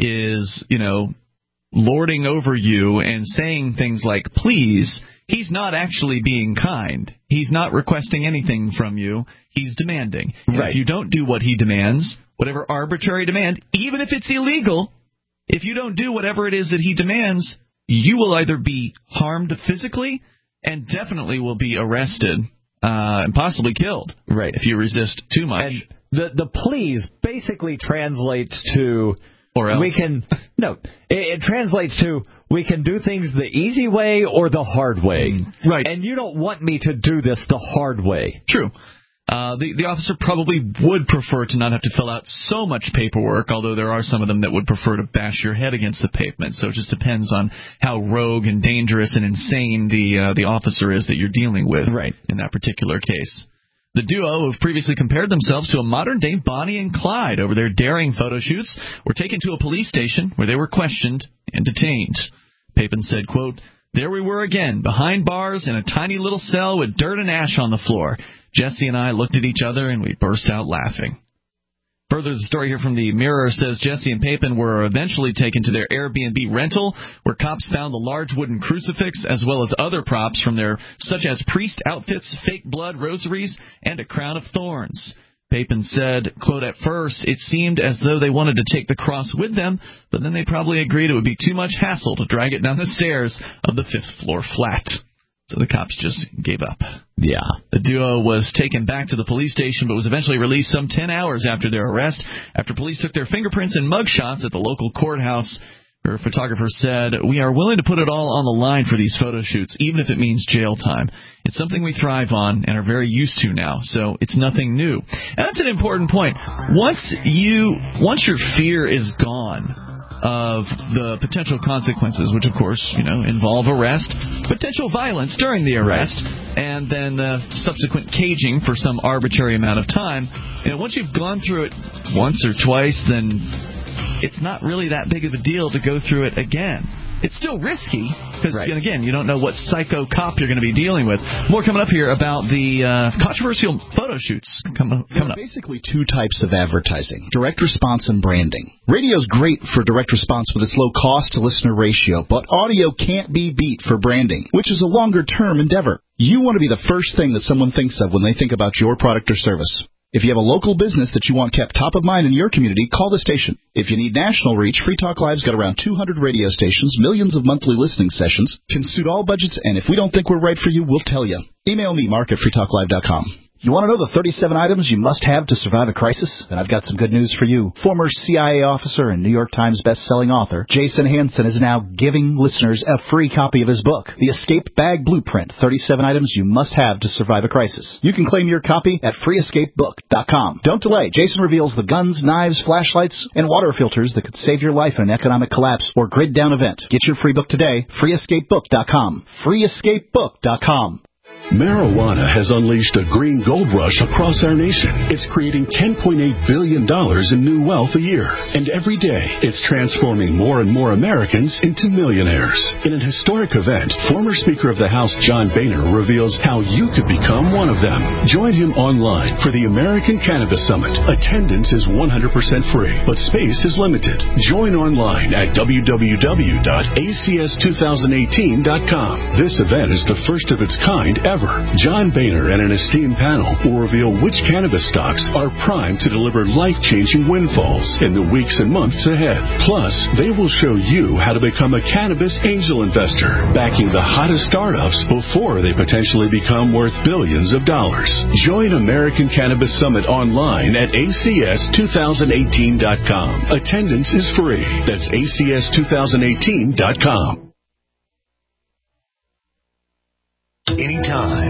is, you know, lording over you and saying things like please, he's not actually being kind. He's not requesting anything from you. He's demanding. And right. If you don't do what he demands, whatever arbitrary demand, even if it's illegal, if you don't do whatever it is that he demands, you will either be harmed physically and definitely will be arrested uh, and possibly killed. Right. If you resist too much. And the the please basically translates to or else. We can no. It, it translates to we can do things the easy way or the hard way. Mm, right. And you don't want me to do this the hard way. True. Uh, the, the officer probably would prefer to not have to fill out so much paperwork, although there are some of them that would prefer to bash your head against the pavement. So it just depends on how rogue and dangerous and insane the uh, the officer is that you're dealing with right. in that particular case. The duo have previously compared themselves to a modern-day Bonnie and Clyde over their daring photo shoots, were taken to a police station where they were questioned and detained. Papin said, quote, "There we were again, behind bars in a tiny little cell with dirt and ash on the floor. Jesse and I looked at each other and we burst out laughing." Further, the story here from the Mirror says Jesse and Papin were eventually taken to their Airbnb rental, where cops found the large wooden crucifix as well as other props from their, such as priest outfits, fake blood rosaries, and a crown of thorns. Papin said, quote, "At first, it seemed as though they wanted to take the cross with them, but then they probably agreed it would be too much hassle to drag it down the stairs of the fifth floor flat. So the cops just gave up." Yeah. The duo was taken back to the police station, but was eventually released some ten hours after their arrest, after police took their fingerprints and mugshots at the local courthouse. Her photographer said, "We are willing to put it all on the line for these photo shoots, even if it means jail time. It's something we thrive on and are very used to now, so it's nothing new." And that's an important point. Once you, once your fear is gone of the potential consequences, which, of course, you know, involve arrest, potential violence during the arrest, right. and then the subsequent caging for some arbitrary amount of time. You know, once you've gone through it once or twice, then it's not really that big of a deal to go through it again. It's still risky because, right. again, you don't know what psycho cop you're going to be dealing with. More coming up here about the uh, controversial photo shoots coming, coming there are up. Basically two types of advertising, direct response and branding. Radio's great for direct response with its low cost to listener ratio, but audio can't be beat for branding, which is a longer-term endeavor. You want to be the first thing that someone thinks of when they think about your product or service. If you have a local business that you want kept top of mind in your community, call the station. If you need national reach, Free Talk Live's got around two hundred radio stations, millions of monthly listening sessions, can suit all budgets, and if we don't think we're right for you, we'll tell you. Email me, Mark at free talk live dot com. You want to know the thirty-seven items you must have to survive a crisis? Then I've got some good news for you. Former C I A officer and New York Times best-selling author Jason Hansen is now giving listeners a free copy of his book, The Escape Bag Blueprint, thirty-seven items you must have to survive a crisis. You can claim your copy at free escape book dot com. Don't delay. Jason reveals the guns, knives, flashlights, and water filters that could save your life in an economic collapse or grid-down event. Get your free book today, free escape book dot com. free escape book dot com. Marijuana has unleashed a green gold rush across our nation. It's creating ten point eight billion dollars in new wealth a year. And every day, it's transforming more and more Americans into millionaires. In an historic event, former Speaker of the House John Boehner reveals how you could become one of them. Join him online for the American Cannabis Summit. Attendance is one hundred percent free, but space is limited. Join online at w w w dot a c s two thousand eighteen dot com. This event is the first of its kind ever. John Boehner and an esteemed panel will reveal which cannabis stocks are primed to deliver life-changing windfalls in the weeks and months ahead. Plus, they will show you how to become a cannabis angel investor, backing the hottest startups before they potentially become worth billions of dollars. Join American Cannabis Summit online at a c s two thousand eighteen dot com. Attendance is free. That's a c s two thousand eighteen dot com. Anytime,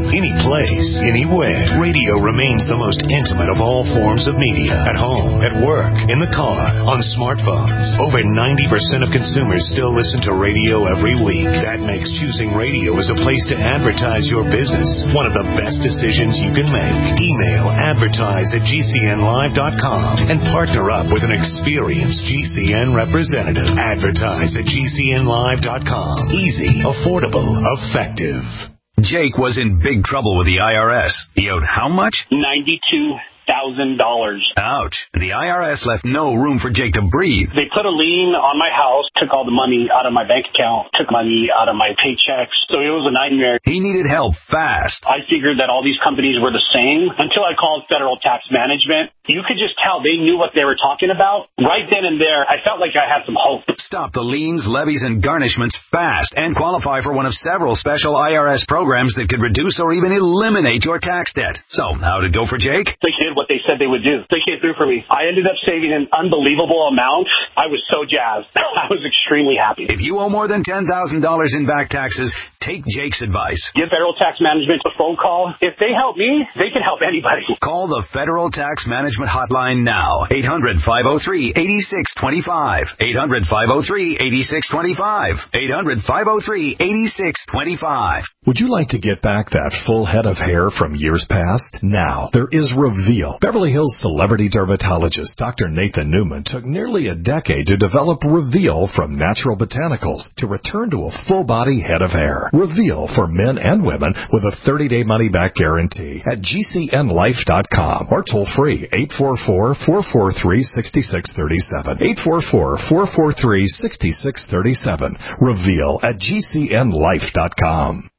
any place, anywhere. Radio remains the most intimate of all forms of media. At home, at work, in the car, on smartphones. Over ninety percent of consumers still listen to radio every week. That makes choosing radio as a place to advertise your business one of the best decisions you can make. Email advertise at G C N live dot com and partner up with an experienced G C N representative. Advertise at G C N live dot com. Easy, affordable, effective. Jake was in big trouble with the I R S. He owed how much? ninety-two thousand dollars. Ouch. The I R S left no room for Jake to breathe. They put a lien on my house, took all the money out of my bank account, took money out of my paychecks. So it was a nightmare. He needed help fast. I figured that all these companies were the same until I called Federal Tax Management. You could just tell they knew what they were talking about. Right then and there, I felt like I had some hope. Stop the liens, levies, and garnishments fast and qualify for one of several special I R S programs that could reduce or even eliminate your tax debt. So, how'd it go for Jake? They did what they said they would do. They came through for me. I ended up saving an unbelievable amount. I was so jazzed. I was extremely happy. If you owe more than ten thousand dollars in back taxes, take Jake's advice. Give Federal Tax Management a phone call. If they help me, they can help anybody. Call the Federal Tax Management Hotline now. eight hundred, five oh three, eight six two five. eight hundred, five oh three, eight six two five. eight hundred, five oh three, eight six two five. Would you like to get back that full head of hair from years past? Now, there is Reveal. Beverly Hills celebrity dermatologist Doctor Nathan Newman took nearly a decade to develop Reveal from natural botanicals to return to a full-body head of hair. Reveal for men and women with a thirty-day money-back guarantee at G C N life dot com or toll-free eight four four, four four three, six six three seven. eight four four, four four three, six six three seven. Reveal at G C N life dot com.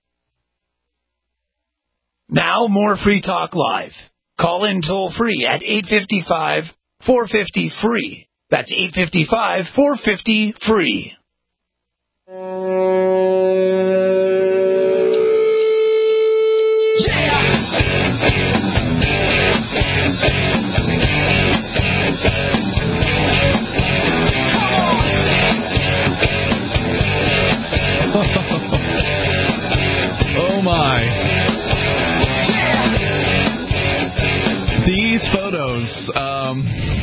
Now more Free Talk Live. Call in toll free at eight five five, four five zero, free. That's eight five five, four five zero, free. Oh my. These photos, um,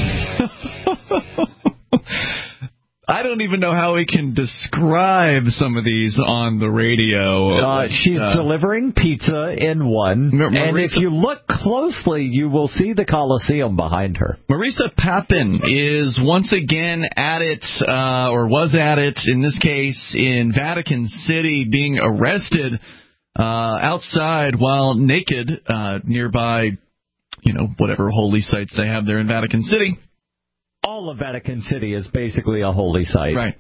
I don't even know how we can describe some of these on the radio. Uh, she's uh, delivering pizza in one, Mar- and Marisa, if you look closely, you will see the Coliseum behind her. Marisa Papen is once again at it, uh, or was at it, in this case, in Vatican City, being arrested uh, outside while naked uh, nearby, you know, whatever holy sites they have there in Vatican City. All of Vatican City is basically a holy site. Right.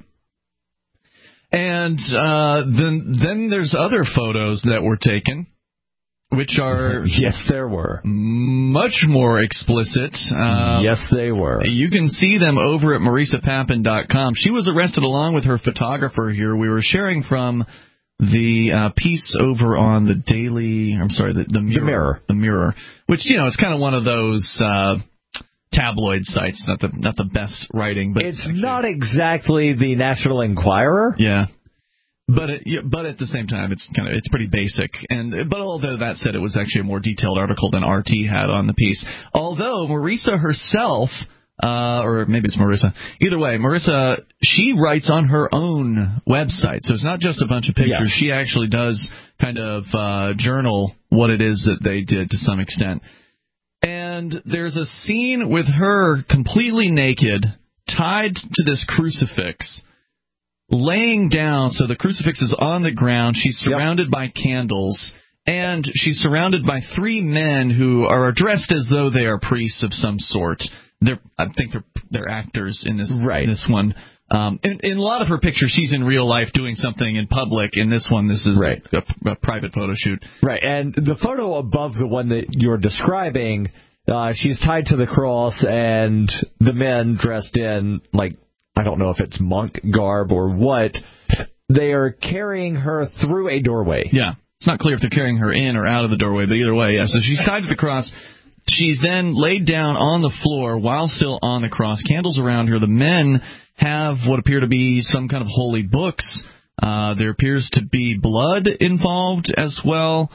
And uh, then then there's other photos that were taken, which are... yes, there were. Much more explicit. Uh, yes, they were. You can see them over at marisa papen dot com. She was arrested along with her photographer here. We were sharing from the uh, piece over on the Daily... I'm sorry, the, the, Mirror, the Mirror. The Mirror. Which, you know, it's kind of one of those... Uh, tabloid sites, not the not the best writing, but it's actually not exactly the National Enquirer. Yeah, but it, yeah, but at the same time, it's kind of it's pretty basic. And but although that said, it was actually a more detailed article than R T had on the piece. Although Marisa herself, uh, or maybe it's Marissa, either way, Marisa, she writes on her own website, so it's not just a bunch of pictures. Yes. She actually does kind of uh, journal what it is that they did to some extent. And there's a scene with her completely naked, tied to this crucifix, laying down. So the crucifix is on the ground. She's surrounded yep. by candles, and she's surrounded by three men who are dressed as though they are priests of some sort. They're, I think they're they're actors in this right. this one. Um, in, in a lot of her pictures, she's in real life doing something in public. In this one, this is right. a, a private photo shoot. Right, and the photo above the one that you're describing, uh, she's tied to the cross, and the men dressed in, like, I don't know if it's monk garb or what, they are carrying her through a doorway. Yeah, it's not clear if they're carrying her in or out of the doorway, but either way, yeah. So she's tied to the cross. She's then laid down on the floor while still on the cross, candles around her. The men have what appear to be some kind of holy books Uh, there appears to be blood involved as well.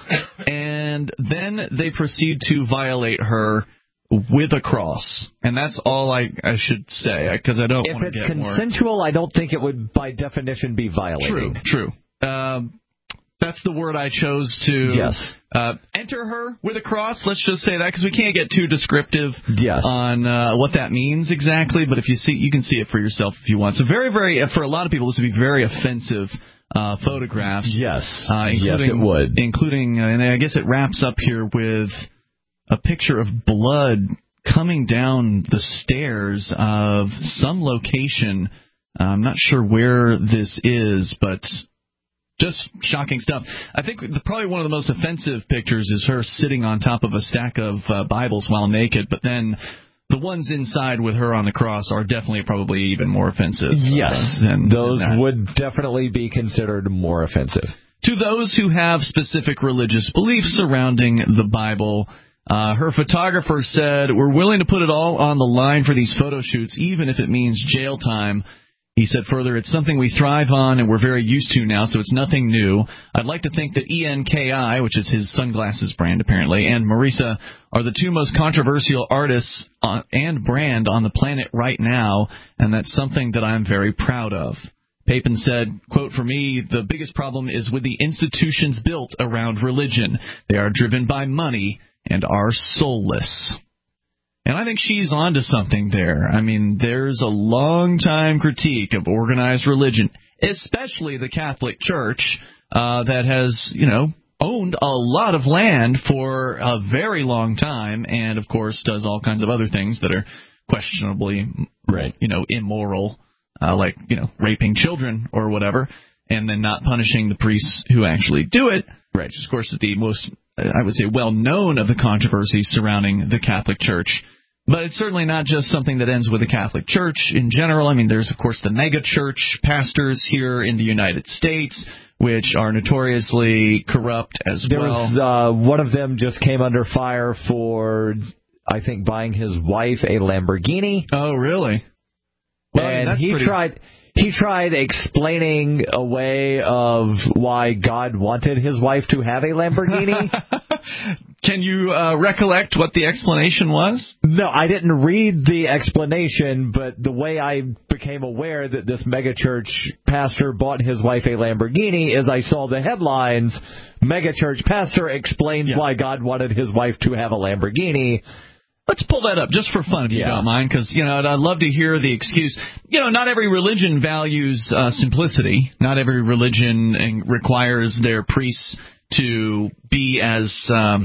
And then they proceed to violate her with a cross. And that's all I, I should say, because I don't want to get more. If it's consensual, I don't think it would, by definition, be violating. True, true. Um, that's the word I chose to yes. uh, enter her with a cross. Let's just say that, because we can't get too descriptive yes. on uh, what that means exactly. But if you see, you can see it for yourself if you want. So very, very, for a lot of people, this would be very offensive uh, photographs. Yes, uh, yes, it would. Including, uh, and I guess it wraps up here with a picture of blood coming down the stairs of some location. Uh, I'm not sure where this is, but just shocking stuff. I think the, probably one of the most offensive pictures is her sitting on top of a stack of uh, Bibles while naked, but then the ones inside with her on the cross are definitely probably even more offensive. Yes, uh, than, those than would definitely be considered more offensive. To those who have specific religious beliefs surrounding the Bible, Uh, her photographer said, "We're willing to put it all on the line for these photo shoots, even if it means jail time." He said further, "It's something we thrive on and we're very used to now, so it's nothing new. I'd like to think that E N K I, which is his sunglasses brand apparently, and Marisa are the two most controversial artists on, and brand on the planet right now, and that's something that I'm very proud of." Papin said, quote, "For me, the biggest problem is with the institutions built around religion. They are driven by money and are soulless." And I think she's onto something there. I mean, there's a long-time critique of organized religion, especially the Catholic Church, uh, that has, you know, owned a lot of land for a very long time and, of course, does all kinds of other things that are questionably, right, you know, immoral, uh, like, you know, raping children or whatever, and then not punishing the priests who actually do it, right, which, of course, is the most, I would say, well-known of the controversies surrounding the Catholic Church. But it's certainly not just something that ends with the Catholic Church in general. I mean, there's, of course, the mega-church pastors here in the United States, which are notoriously corrupt as there well. Was, uh, one of them just came under fire for, I think, buying his wife a Lamborghini. Oh, really? Well, and I mean, that's he pretty... tried... He tried explaining a way of why God wanted his wife to have a Lamborghini. Can you uh, recollect what the explanation was? No, I didn't read the explanation, but the way I became aware that this megachurch pastor bought his wife a Lamborghini is I saw the headlines, megachurch pastor explains yeah. why God wanted his wife to have a Lamborghini. Let's pull that up just for fun, if yeah. you don't mind, because, you know, I'd love to hear the excuse. You know, not every religion values uh, simplicity. Not every religion requires their priests to be as um,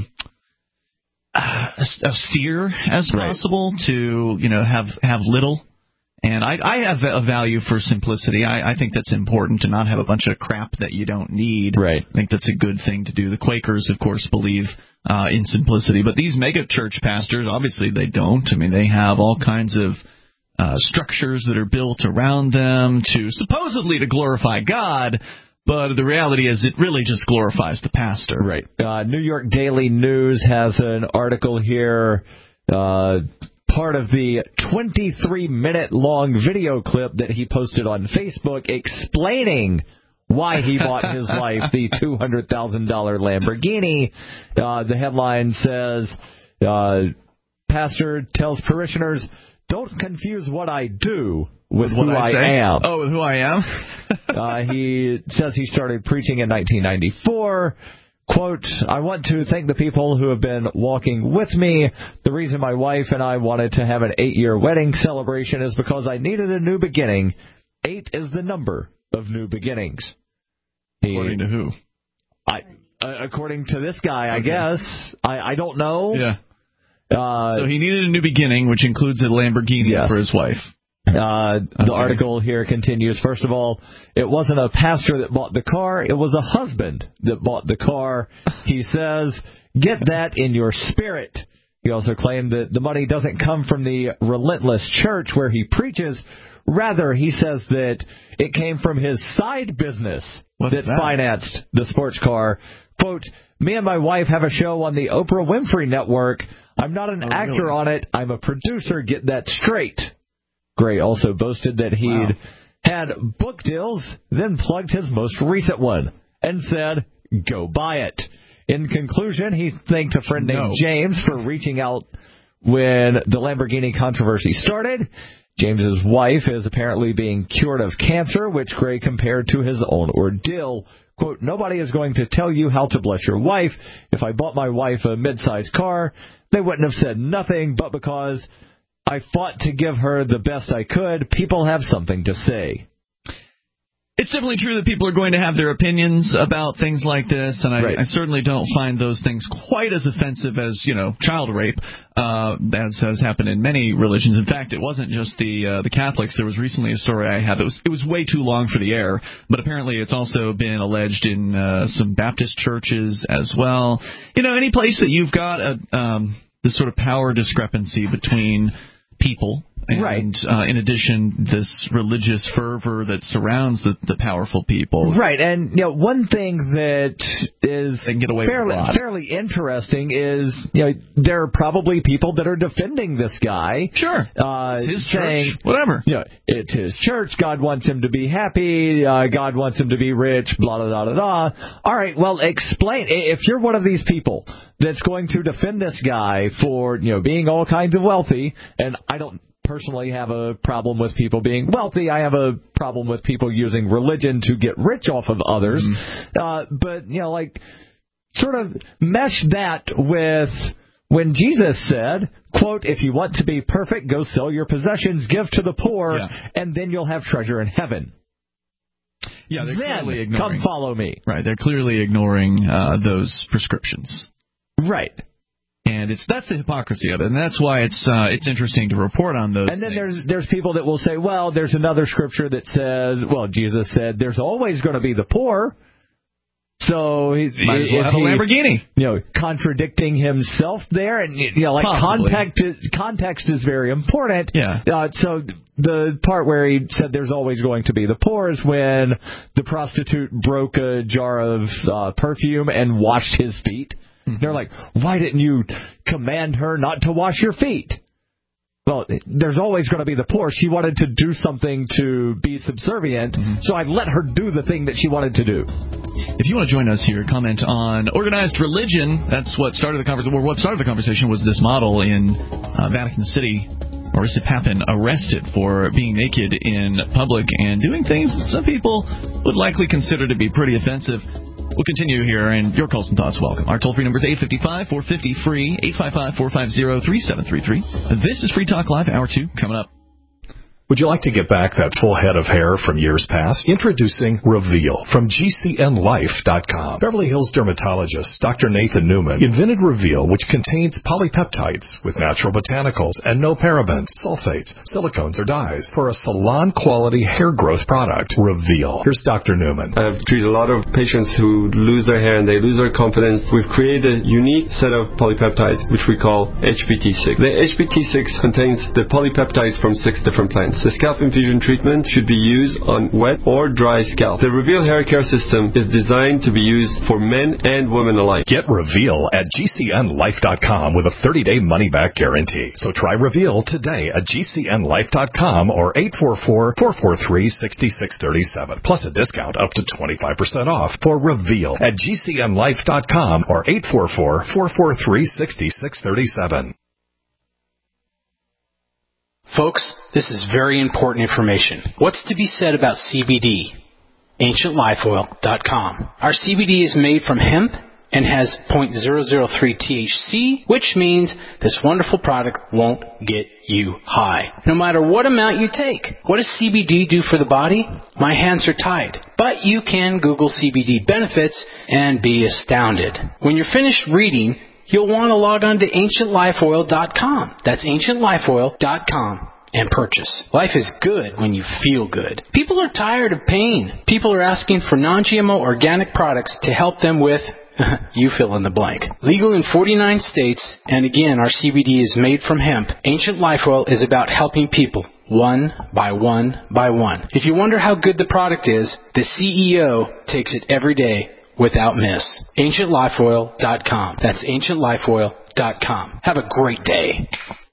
uh, austere as right. possible, to, you know, have, have little. And I, I have a value for simplicity. I, I think that's important, to not have a bunch of crap that you don't need. Right. I think that's a good thing to do. The Quakers, of course, believe Uh, in simplicity. But these mega church pastors, obviously they don't. I mean, they have all kinds of uh, structures that are built around them to supposedly to glorify God, but the reality is it really just glorifies the pastor. Right. Uh, New York Daily News has an article here, uh, part of the twenty-three minute long video clip that he posted on Facebook explaining why he bought his wife the two hundred thousand dollars Lamborghini. Uh, the headline says, uh, Pastor tells parishioners, don't confuse what I do with, with who I, I am. Oh, with who I am? uh, he says he started preaching in nineteen ninety-four. Quote, I want to thank the people who have been walking with me. The reason my wife and I wanted to have an eight-year wedding celebration is because I needed a new beginning. Eight is the number of new beginnings. He, according to who? I, uh, according to this guy, I okay. guess. I, I don't know. Yeah. Uh, so he needed a new beginning, which includes a Lamborghini yes. for his wife. Uh, the okay. article here continues. First of all, it wasn't a pastor that bought the car. It was a husband that bought the car. He says, get that in your spirit. He also claimed that the money doesn't come from the relentless church where he preaches. Rather, he says that it came from his side business what that, that financed the sports car. Quote, me and my wife have a show on the Oprah Winfrey Network. I'm not an oh, actor really? on it. I'm a producer. Get that straight. Gray also boasted that he'd wow. had book deals, then plugged his most recent one and said, go buy it. In conclusion, he thanked a friend named No. James for reaching out when the Lamborghini controversy started. James's wife is apparently being cured of cancer, which Gray compared to his own ordeal. Quote, nobody is going to tell you how to bless your wife. If I bought my wife a mid-sized car, they wouldn't have said nothing, but because I fought to give her the best I could, people have something to say. It's definitely true that people are going to have their opinions about things like this, and I, right. I certainly don't find those things quite as offensive as, you know, child rape, uh, as has happened in many religions. In fact, it wasn't just the uh, the Catholics. There was recently a story I had that was it was way too long for the air, but apparently it's also been alleged in uh, some Baptist churches as well. You know, any place that you've got a um, this sort of power discrepancy between people. And, right. uh, in addition, this religious fervor that surrounds the, the powerful people. Right. And, you know, one thing that is they can get away fairly, with a lot. fairly interesting is, you know, there are probably people that are defending this guy. Sure. Uh, it's his saying, church. Whatever. You know, it's his church. God wants him to be happy. Uh, God wants him to be rich. Blah, blah, blah, blah, blah. All right. Well, explain. If you're one of these people that's going to defend this guy for, you know, being all kinds of wealthy, and I don't personally have a problem with people being wealthy. I have a problem with people using religion to get rich off of others. Mm-hmm. Uh, but, you know, like, sort of mesh that with when Jesus said, quote, if you want to be perfect, go sell your possessions, give to the poor, yeah. and then you'll have treasure in heaven. Yeah, they're then clearly ignoring. Come follow me. Right, they're clearly ignoring uh, those prescriptions. Right. And it's that's the hypocrisy of it, and that's why it's uh, it's interesting to report on those. And then things. there's there's people that will say, well, there's another scripture that says, well, Jesus said, there's always going to be the poor. So he, might as well have a Lamborghini. You know, contradicting himself there, and you know, like Possibly. context is, context is very important. Yeah. Uh, so the part where he said there's always going to be the poor is when the prostitute broke a jar of uh, perfume and washed his feet. They're like, why didn't you command her not to wash your feet? Well, there's always going to be the poor. She wanted to do something to be subservient, mm-hmm. so I let her do the thing that she wanted to do. If you want to join us here, comment on organized religion. That's what started the conversation. Or what started the conversation was this model in uh, Vatican City, Marissa Pappen, arrested for being naked in public and doing things that some people would likely consider to be pretty offensive. We'll continue here, and your calls and thoughts welcome. Our toll-free number is eight five five, four five zero, free, eight five five, four five zero, three seven three three. This is Free Talk Live, Hour two, coming up. Would you like to get back that full head of hair from years past? Introducing Reveal from G C N life dot com. Beverly Hills dermatologist Doctor Nathan Newman invented Reveal, which contains polypeptides with natural botanicals and no parabens, sulfates, silicones, or dyes for a salon-quality hair growth product. Reveal. Here's Doctor Newman. I've treated a lot of patients who lose their hair and they lose their confidence. We've created a unique set of polypeptides, which we call H P T six. The H P T six contains the polypeptides from six different plants. The scalp infusion treatment should be used on wet or dry scalp. The Reveal hair care system is designed to be used for men and women alike. Get Reveal at G C N life dot com with a thirty-day money-back guarantee. So try Reveal today at G C N life dot com or eight four four, four four three, six six three seven. Plus a discount up to twenty-five percent off for Reveal at G C N life dot com or eight four four, four four three, six six three seven. Folks, this is very important information. What's to be said about C B D? ancient life oil dot com. Our C B D is made from hemp and has zero point zero zero three T H C, which means this wonderful product won't get you high, no matter what amount you take. What does C B D do for the body? My hands are tied. But you can Google C B D benefits and be astounded. When you're finished reading, you'll want to log on to ancient life oil dot com. That's ancient life oil dot com and purchase. Life is good when you feel good. People are tired of pain. People are asking for non G M O organic products to help them with, you fill in the blank. Legal in forty-nine states, and again, our C B D is made from hemp. Ancient Life Oil is about helping people one by one by one. If you wonder how good the product is, the C E O takes it every day without miss. ancient life oil dot com. That's ancient life oil dot com. Have a great day.